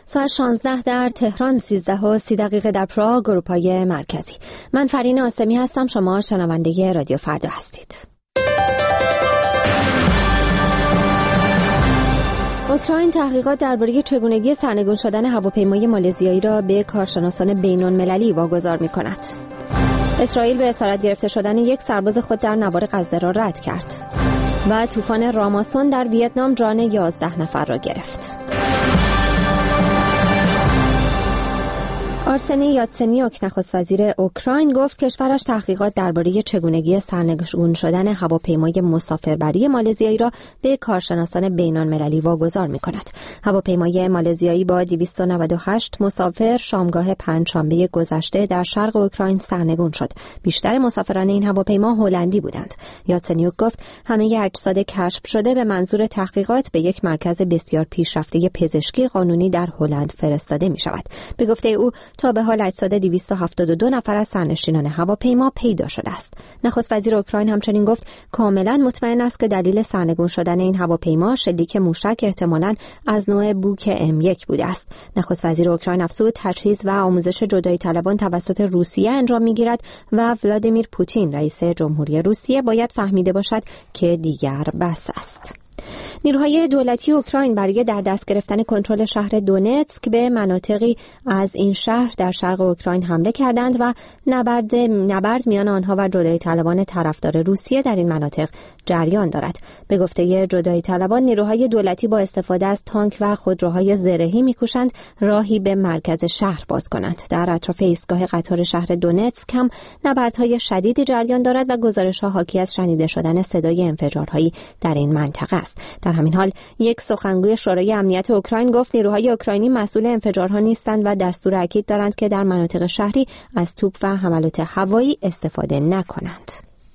ساعت 16 در تهران، 13:30 در پراگ، اروپای مرکزی. من فرین آسمی هستم. شما شنونده رادیو فردا هستید. اوکراین تحقیقات درباره چگونگی سرنگون شدن هواپیمای مالزیایی را به کارشناسان بین‌المللی واگذار می‌کند. اسرائیل به اسارت گرفته شدن یک سرباز خود در نوار غزه را رد کرد. و طوفان راماسون در ویتنام جان 11 نفر را گرفت. آرسنی یاتسنیوک، نخست وزیر اوکراین، گفت کشورش تحقیقات درباره چگونگی سرنگون شدن هواپیمای مسافربری مالزیایی را به کارشناسان بین‌المللی واگذار می‌کند. هواپیمای مالزیایی با 298 مسافر شامگاه پنجشنبه گذشته در شرق اوکراین سرنگون شد. بیشتر مسافران این هواپیما هلندی بودند. یاتسنیوک گفت همه اجساد کشف شده به منظور تحقیقات به یک مرکز بسیار پیشرفته پزشکی قانونی در هلند فرستاده می‌شود. به گفته او تا به حال اجساد 272 نفر از سرنشینان هواپیما پیدا شده است. نخست وزیر اوکراین همچنین گفت کاملا مطمئن است که دلیل سرنگون شدن این هواپیما شلیک موشک احتمالاً از نوع بوک M1 بوده است. نخست وزیر اوکراین افزود تجهیز و آموزش جدایی طلبان توسط روسیه انجام می‌گیرد و ولادیمیر پوتین رئیس جمهوری روسیه باید فهمیده باشد که دیگر بس است. نیروهای دولتی اوکراین برای در دست گرفتن کنترل شهر دونتسک به مناطقی از این شهر در شرق اوکراین حمله کردند و نبرد میان آنها و جدایی طلبان طرفدار روسیه در این مناطق جریان دارد. به گفته جدایی طلبان نیروهای دولتی با استفاده از تانک و خودروهای زرهی می‌کوشند راهی به مرکز شهر باز کنند. در اطراف ایستگاه قطار شهر دونتسک هم نبردهای شدیدی جریان دارد و گزارش‌ها حاکی از شنیده شدن صدای انفجارهایی در این منطقه است. در همین حال یک سخنگوی شورای امنیت اوکراین گفت نیروهای اوکراینی مسئول انفجارها نیستند و دستور اکید دارند که در مناطق شهری از توپ و حملات هوایی استفاده نکنند.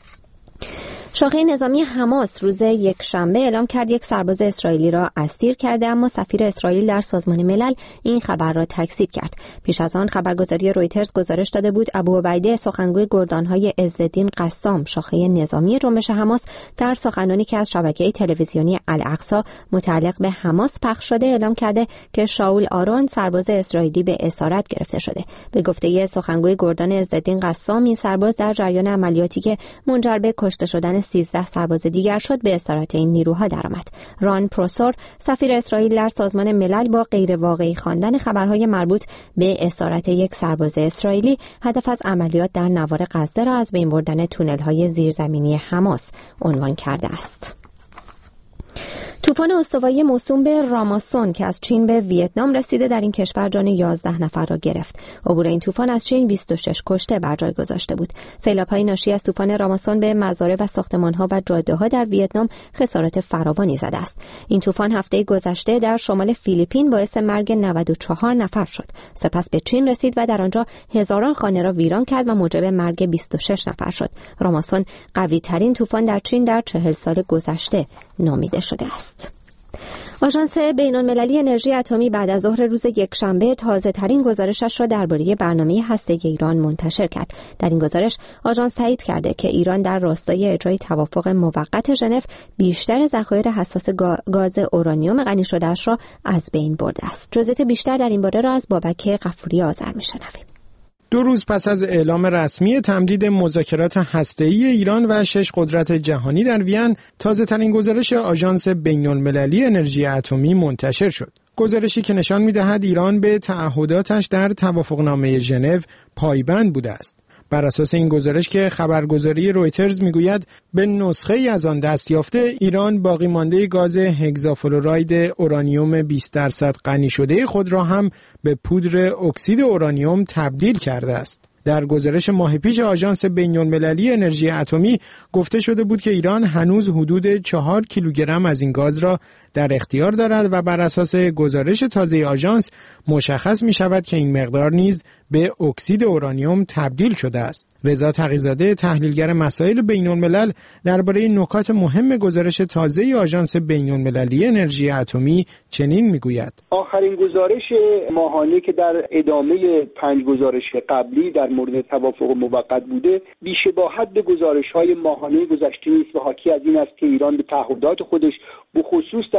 شاخه نظامی حماس روز یکشنبه اعلام کرد یک سرباز اسرائیلی را اسیر کرده، اما سفیر اسرائیل در سازمان ملل این خبر را تکذیب کرد. پیش از آن خبرگزاری رویترز گزارش داده بود ابوعبیده، سخنگوی گردانهای عزالدین قسام، شاخه نظامی جنبش حماس، در سخنرانی که از شبکه تلویزیونی الاقصی متعلق به حماس پخش شده اعلام کرده که شاول آرون سرباز اسرائیلی به اسارت گرفته شده. به گفته سخنگوی گردان عزالدین قسام این سرباز در جریان عملیاتی که منجر به کشته شدن 13 سرباز دیگر شد به اسارت این نیروها درآمد. ران پروسور، سفیر اسرائیل در سازمان ملل، با غیر واقعی خواندن خبرهای مربوط به اسارت یک سرباز اسرائیلی هدف از عملیات در نوار غزه را از بین بردن تونل‌های زیرزمینی حماس عنوان کرده است. طوفان استوایی موسوم به راماسون که از چین به ویتنام رسیده در این کشور جان 11 نفر را گرفت. عبور این طوفان از چین 26 کشته بر جای گذاشته بود. سیلاب‌های ناشی از طوفان راماسون به مزارع و ساختمان‌ها و جاده‌ها در ویتنام خسارات فراوانی زده است. این طوفان هفته گذشته در شمال فیلیپین باعث مرگ 94 نفر شد. سپس به چین رسید و در آنجا هزاران خانه را ویران کرد و موجب مرگ 26 نفر شد. راماسون قوی‌ترین طوفان در چین در 40 سال گذشته نامیده شده است. آژانس بین‌المللی انرژی اتمی بعد از ظهر روز یکشنبه تازه‌ترین گزارشش را درباره برنامه هسته‌ای ایران منتشر کرد. در این گزارش آژانس تایید کرده که ایران در راستای اجرای توافق موقت ژنو بیشتر ذخایر حساس گاز اورانیوم غنی شده‌اش را از بین برده است. جزئیات بیشتر در این باره را از بابک غفوری آذر می‌شنویم. 2 روز پس از اعلام رسمی تمدید مذاکرات هسته‌ای ایران و 6 قدرت جهانی در وین، تازه‌ترین گزارش آژانس بین‌المللی انرژی اتمی منتشر شد. گزارشی که نشان می‌دهد ایران به تعهداتش در توافقنامه ژنو پایبند بوده است. بر اساس این گزارش که خبرگزاری رویترز میگوید به نسخه‌ای از آن دست یافته، ایران باقی مانده گاز هگزافلوراید اورانیوم 20% غنی شده خود را هم به پودر اکسید اورانیوم تبدیل کرده است. در گزارش ماه پیش آژانس بین‌المللی انرژی اتمی گفته شده بود که ایران هنوز حدود 4 کیلوگرم از این گاز را در اختیار دارد و بر اساس گزارش تازه آژانس مشخص می شود که این مقدار نیز به اکسید اورانیوم تبدیل شده است. رضا تقی‌زاده، تحلیلگر مسائل بین‌الملل، درباره نکات مهم گزارش تازه آژانس بین‌المللی انرژی اتمی چنین میگوید: آخرین گزارش ماهانه که در ادامه 5 گزارش قبلی در مورد توافق موقت بوده، بی‌شباهت به گزارش‌های ماهانه گذشته نیست و حاکی از این است که ایران به تعهدات خودش به خصوص در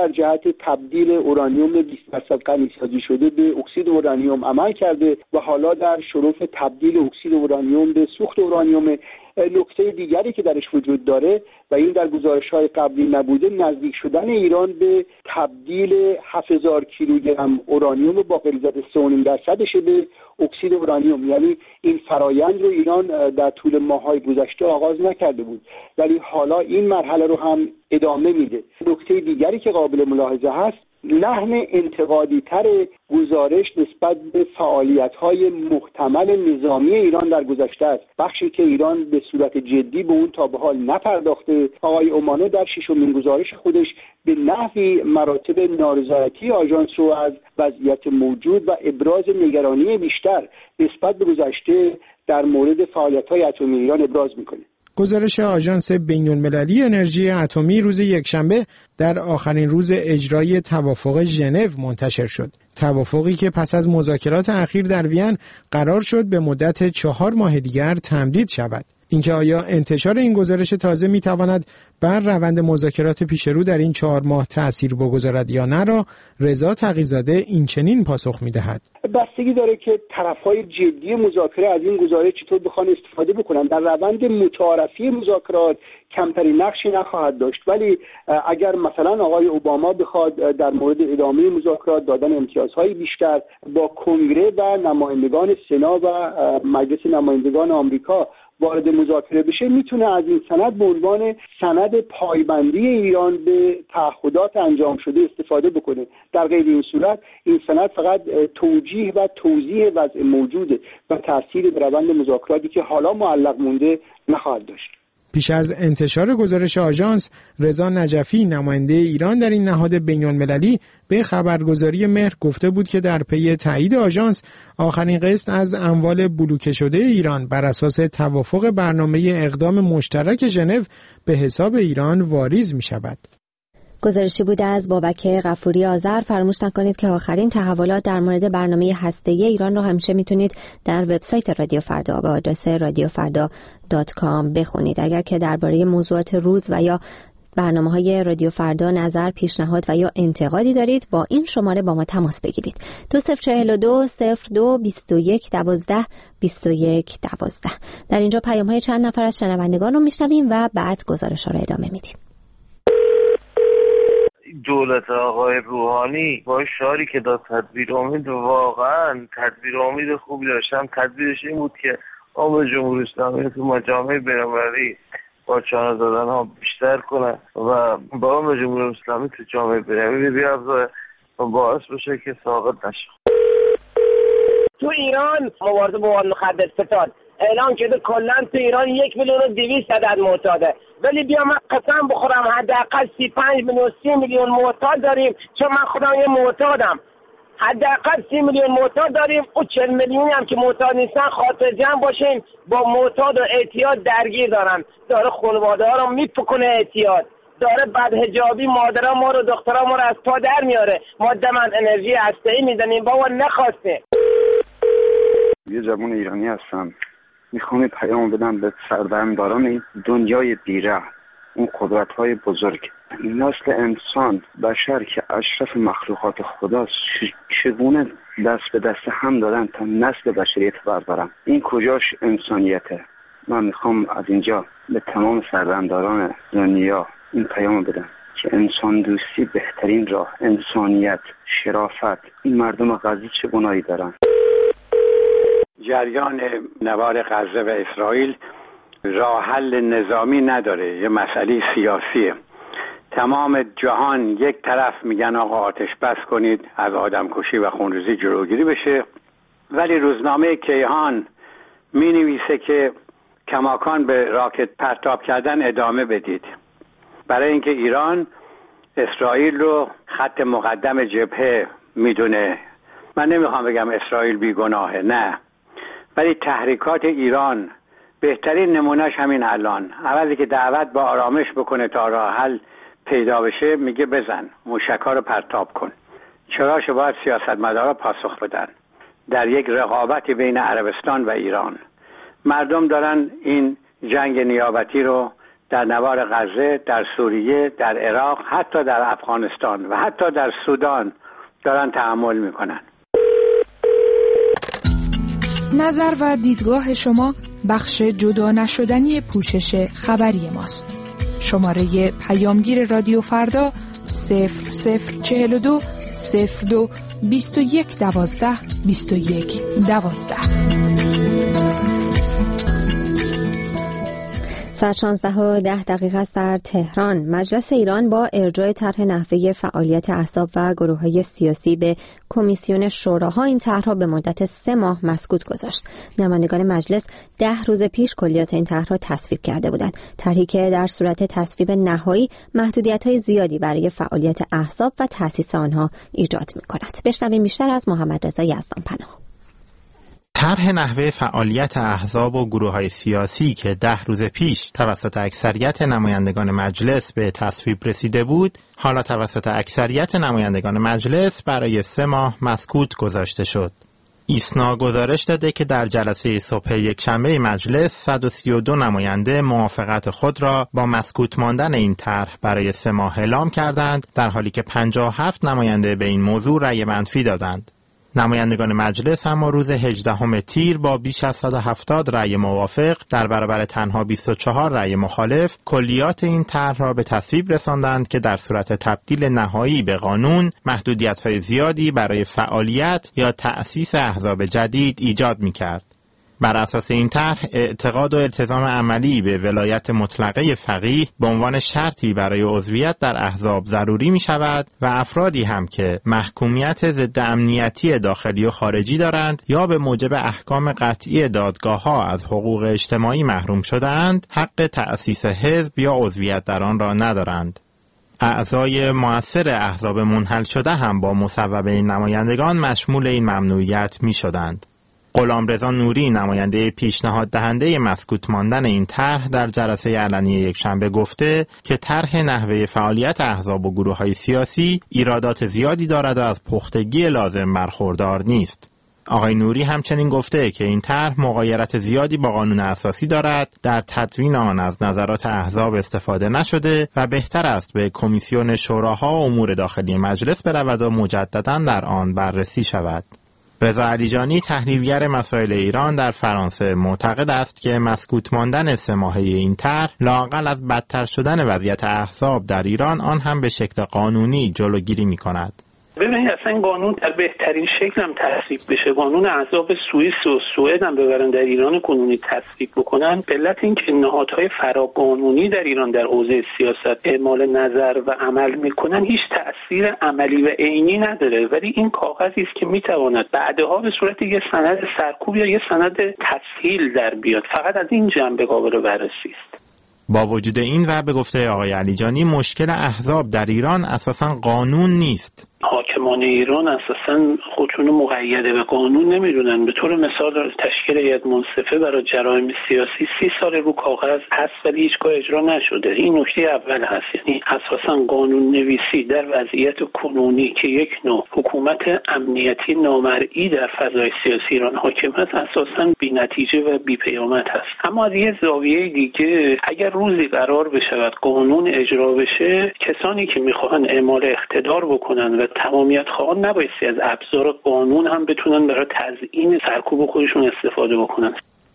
در جهت تبدیل اورانیوم 20% غنی‌سازی شده به اکسید اورانیوم عمل کرده و حالا در شرف تبدیل اکسید اورانیوم به سوخت اورانیوم. نکته دیگری که درش وجود داره و این در گزارش‌های قبلی نبوده، نزدیک شدن ایران به تبدیل 7000 کیلوگرم اورانیوم با غلیظیت 3.5% به اکسید اورانیوم. یعنی این فرایند رو ایران در طول ماه‌های گذشته آغاز نکرده بود، ولی حالا این مرحله رو هم ادامه میده. نکته دیگری که قابل ملاحظه هست، لحن انتقادی تر گزارش نسبت به فعالیت‌های محتمل نظامی ایران در گذشته است، بخشی که ایران به صورت جدی به اون تا به حال نپرداخته. آقای اومانو در ششمین گزارش خودش به نحوی مراتب نارضایتی آژانس رو از وضعیت موجود و ابراز نگرانی بیشتر نسبت به گذشته در مورد فعالیت‌های اتمی ایران ابراز می‌کنه. گزارش آژانس بین‌المللی انرژی اتمی روز یکشنبه در آخرین روز اجرای توافق ژنو منتشر شد. توافقی که پس از مذاکرات اخیر در وین قرار شد به مدت 4 ماه دیگر تمدید شود. اینکه آیا انتشار این گزارش تازه میتواند بر روند مذاکرات پیشرو در این 4 ماه تأثیر بگذارد یا نه را رضا تقی‌زاده این چنین پاسخ میدهد. بستگی داره که طرفهای جدی مذاکره از این گزارش چطور بخوان استفاده بکنن. در روند متعارفی مذاکرات کمترین نقشی نخواهد داشت، ولی اگر مثلا آقای اوباما بخواد در مورد ادامه مذاکرات، دادن امتیازهای بیشتر با کنگره و نمایندگان سنا و مجلس نمایندگان آمریکا وارد مذاکره بشه، میتونه از این سند به عنوان سند پایبندی ایران به تعهدات انجام شده استفاده بکنه. در غیر این صورت این سند فقط توجیه و توضیح وضع موجوده و تأثیری به روند مذاکراتی که حالا معلق مونده نخواهد داشت. پیش از انتشار گزارش آژانس، رضا نجفی نماینده ایران در این نهاد بین‌المللی به خبرگزاری مهر گفته بود که در پی تایید آژانس آخرین قسط از اموال بلوکه شده ایران بر اساس توافق برنامه اقدام مشترک ژنو به حساب ایران واریز می شود. گزارشی بوده از بابک غفوری آذر. فراموش نکنید که آخرین تحولات در مورد برنامه هسته‌ای ایران رو همیشه میتونید در وبسایت رادیو فردا به آدرس radiofarda.com بخونید. اگر که درباره موضوعات روز و یا برنامه‌های رادیو فردا نظر، پیشنهاد و یا انتقادی دارید، با این شماره با ما تماس بگیرید. 2042 02 21 12 21 12. در اینجا پیام‌های چند نفر از شنوندگان رو میشنویم و بعد گزارش‌ها رو ادامه میدیم. دولت آقای روحانی با شعاری که داد تدبیر امید، واقعا تدبیر امید خوبی داشتم. تدبیرش این بود که عمر جمهوری اسلامی تو مجامع بین‌المللی با چانه زدن ها بیشتر کنه و با عمر جمهوری اسلامی تو جامعه بین‌المللی بیافزایه و باعث بشه که ساقط نشه. تو ایران مبارزه با مخدر ستاد اعلام شده کلا تو ایران 1,200,000 عدد معتاده، ولی بیا من قسم بخورم حداقل 35 میلیون 30 میلیون معتاد داریم، چون من خودم یه معتادم. حداقل 30 میلیون معتاد داریم، او 40 میلیونی هم که معتاد نیستن خاطر جمع باشیم با معتاد و اعتیاد درگیر دارن. داره خانواده ها رو میپکنه اعتیاد، داره بدحجابی مادرها ما رو دخترها ما رو از پا در میاره. ما دمن انرژی هسته‌ای میزنیم بابا نخواسته. یه جوان ایرانی هستم، میخوام پیام بدم به سربرمداران دنیای بیره، اون قدرت‌های بزرگ. نسل انسان، بشر که اشرف مخلوقات خداست، چگونه دست به دست هم دادن تا نسل بشریت بردارن؟ این کجاش انسانیته؟ من میخوام از اینجا به تمام سربرمداران دنیا این پیام بدم که انسان دوستی بهترین راه، انسانیت، شرافت. این مردم غزه چه گناهی دارن؟ جریان نوار غزه و اسرائیل راه حل نظامی نداره، یه مسئله سیاسیه. تمام جهان یک طرف میگن آقا آتش بس کنید، از آدمکشی و خونریزی جلوگیری بشه، ولی روزنامه کیهان می نویسه که کماکان به راکت پرتاب کردن ادامه بدید، برای اینکه ایران اسرائیل رو خط مقدم جبهه میدونه. من نمیخوام بگم اسرائیل بیگناهه، نه، ولی تحریکات ایران بهترین نمونهش همین الان، اولی که دعوت با آرامش بکنه تا راه حل پیدا بشه میگه بزن موشک‌ها رو پرتاب کن. چراش باید سیاستمدارا پاسخ بدن در یک رقابتی بین عربستان و ایران. مردم دارن این جنگ نیابتی رو در نوار غزه، در سوریه، در عراق، حتی در افغانستان و حتی در سودان دارن تحمل میکنن. نظر و دیدگاه شما بخش جدا نشدنی پوشش خبری ماست. شماره پیامگیر رادیو فردا 0042 02 21 12 21 12. ساعت 16:10 است در تهران. مجلس ایران با ارجاع طرح نحوه فعالیت احزاب و گروه‌های سیاسی به کمیسیون شوراها این طرح را به مدت 3 ماه مسکوت گذاشت. نمایندگان مجلس 10 روز پیش کلیات این طرح را تصویب کرده بودند. طرحی که در صورت تصویب نهایی محدودیت‌های زیادی برای فعالیت احزاب و تأسیس آنها ایجاد می‌کند. بشنویم بیشتر از محمد رضا یزدانپناه. طرح نحوه فعالیت احزاب و گروه‌های سیاسی که 10 روز پیش توسط اکثریت نمایندگان مجلس به تصویب رسیده بود، حالا توسط اکثریت نمایندگان مجلس برای 3 ماه مسکوت گذاشته شد. ایسنا گزارش داده که در جلسه صبح یکشنبه مجلس 132 نماینده موافقت خود را با مسکوت ماندن این طرح برای 3 ماه اعلام کردند، در حالی که 57 نماینده به این موضوع رأی منفی دادند. نمایندگان مجلس اما روز 18 تیر با بیش از 170 رأی موافق در برابر تنها 24 رأی مخالف کلیات این طرح را به تصویب رساندند که در صورت تبدیل نهایی به قانون محدودیت‌های زیادی برای فعالیت یا تأسیس احزاب جدید ایجاد می‌کرد. بر اساس این طرح اعتقاد و التزام عملی به ولایت مطلقه فقیه به عنوان شرطی برای عضویت در احزاب ضروری می شود و افرادی هم که محکومیت ضد امنیتی داخلی و خارجی دارند یا به موجب احکام قطعی دادگاه‌ها از حقوق اجتماعی محروم شده‌اند حق تأسیس حزب یا عضویت در آن را ندارند. اعضای مؤثر احزاب منحل شده هم با مصوبه این نمایندگان مشمول این ممنوعیت می شدند. غلامرضا نوری نماینده پیشنهاد دهنده مسکوت ماندن این طرح در جلسه علنی یکشنبه گفته که طرح نحوه فعالیت احزاب و گروه‌های سیاسی ایرادات زیادی دارد و از پختگی لازم برخوردار نیست. آقای نوری همچنین گفته که این طرح مغایرت زیادی با قانون اساسی دارد، در تدوین آن از نظرات احزاب استفاده نشده و بهتر است به کمیسیون شوراها و امور داخلی مجلس برود و مجددا در آن بررسی شود. رضا علیجانی تحلیلگر مسائل ایران در فرانسه معتقد است که مسکوت ماندن 3 ماهه این طرح لااقل از بدتر شدن وضعیت احزاب در ایران آن هم به شکل قانونی جلوگیری می‌کند. ببینید اصلا این قانون در بهترین شکل هم تصویب بشه، قانون احزاب سوئیس و سوئد هم ببرن در ایران کنونی تصویب بکنن، به علت اینکه نهادهای فراقانونی در ایران در حوزه سیاست اعمال نظر و عمل میکنن هیچ تأثیر عملی و عینی نداره، ولی این کاغذی است که میتواند بعدها به صورت یه سند سرکوب یا یه سند تسهیل در بیاد، فقط از این جنبه قابل بررسی است. با وجود این و به گفته آقای علیجانی مشکل احزاب در ایران اساساً قانون نیست. حاکمان ایران اساساً خودشون مقید به قانون نمیدونن. به طور مثال تشکیل هیئت منصفه برای جرایم سیاسی 30 سال رو کاغذ هست ولی هیچگاه اجرا نشده. این نکته اول هست، یعنی اساساً قانون نویسی در وضعیت کنونی که یک نوع حکومت امنیتی نامرئی در فضای سیاسی ایران حاکم هست اساساً بی‌نتیجه و بی‌پیامد هست. اما از یه زاویه دیگه اگر روزی قرار بشود قانون اجرا بشه، کسانی که میخوان اعمال اقتدار بکنن و تمامیت خواهان نبایستی از ابزار قانون هم بتونن برای تزیین سرکوب خودشون استفاده بکنن.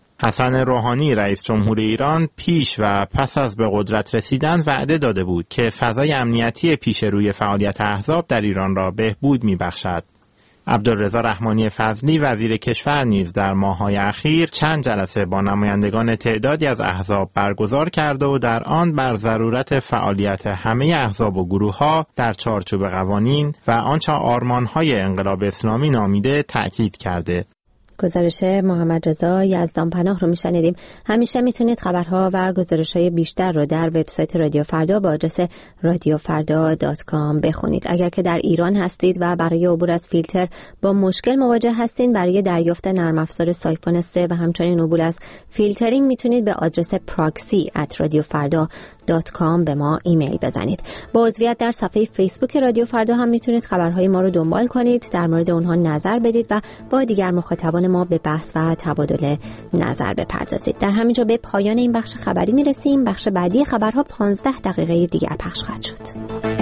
حسن روحانی رئیس جمهور ایران پیش و پس از به قدرت رسیدن وعده داده بود که فضای امنیتی پیش روی فعالیت احزاب در ایران را بهبود میبخشد. عبدالرضا رحمانی فضلی وزیر کشور نیز در ماه‌های اخیر چند جلسه با نمایندگان تعدادی از احزاب برگزار کرده و در آن بر ضرورت فعالیت همه احزاب و گروه‌ها در چارچوب قوانین و آنچه آرمان‌های انقلاب اسلامی نامیده تأکید کرده. گزارش محمد رضا یزدانپناه رو میشنیدیم. همیشه میتونید خبرها و گزارش‌های بیشتر رو در وبسایت رادیو فردا با آدرس radiofarda.com بخونید. اگر که در ایران هستید و برای عبور از فیلتر با مشکل مواجه هستین، برای دریافت نرم افزار سایفون 3 و همچنین عبور از فیلترینگ میتونید به آدرس proxy@radiofarda.com فردا@radiofrda.com به ما ایمیل بزنید. با عضویت در صفحه فیسبوک رادیو فردا هم میتونید خبرهای ما رو دنبال کنید، در مورد اونها نظر بدید و با دیگر مخاطبان ما به بحث و تبادل نظر بپردازید. در همینجا به پایان این بخش خبری میرسیم. بخش بعدی خبرها 15 دقیقه دیگر پخش خواهد شد.